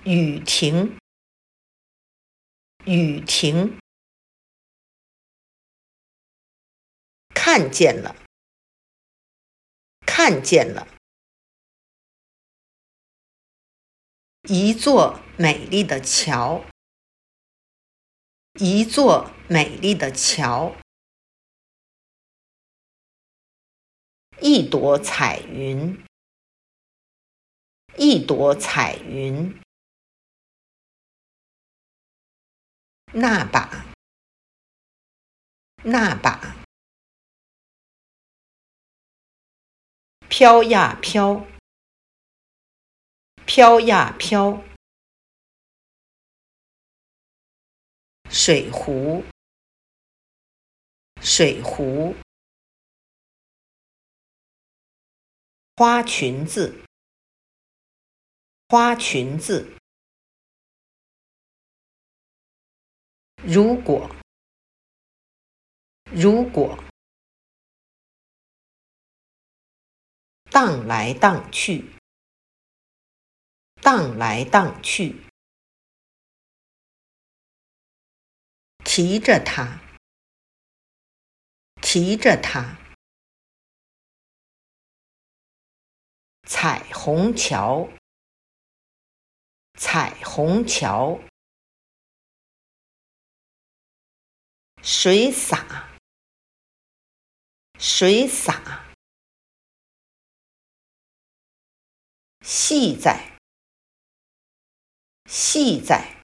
雨停，雨停，看见了，看见了，一座美丽的桥，一座美丽的桥，一朵彩云，一朵彩云，那把，那把，飘呀飘，飘呀飘，水壶，水壶，花裙子，花裙子，如果，如果，荡来荡去，荡来荡去，提着它，提着它，彩虹桥，彩虹桥，水洒，水洒，系在，系在，